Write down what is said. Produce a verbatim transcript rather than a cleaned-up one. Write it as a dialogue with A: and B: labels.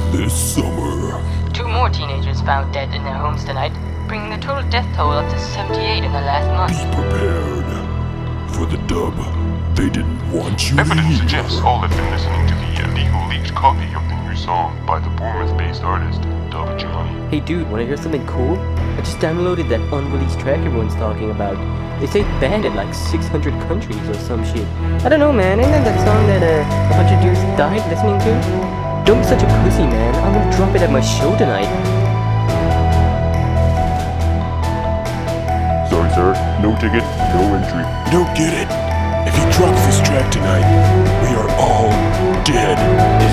A: this summer.
B: Two more teenagers found dead in their homes tonight, bringing the total death toll up to seventy-eight in the last month.
A: Be prepared for the dub. They didn't want you to
C: Evidence
A: hear.
C: suggests all have been listening to the illegal leaked copy of the new song by the Bournemouth-based artist, Dub Johnny.
D: Hey dude, wanna hear something cool? I just downloaded that unreleased track everyone's talking about. They say it's banned in like six hundred countries or some shit. I don't know, man. Isn't that that song that uh, a bunch of dudes died listening to? Don't be such a pussy, man. I'm gonna drop it at my show tonight.
C: Sorry, sir. No ticket, no entry.
A: You don't get it? If he drops this track tonight, we are all dead.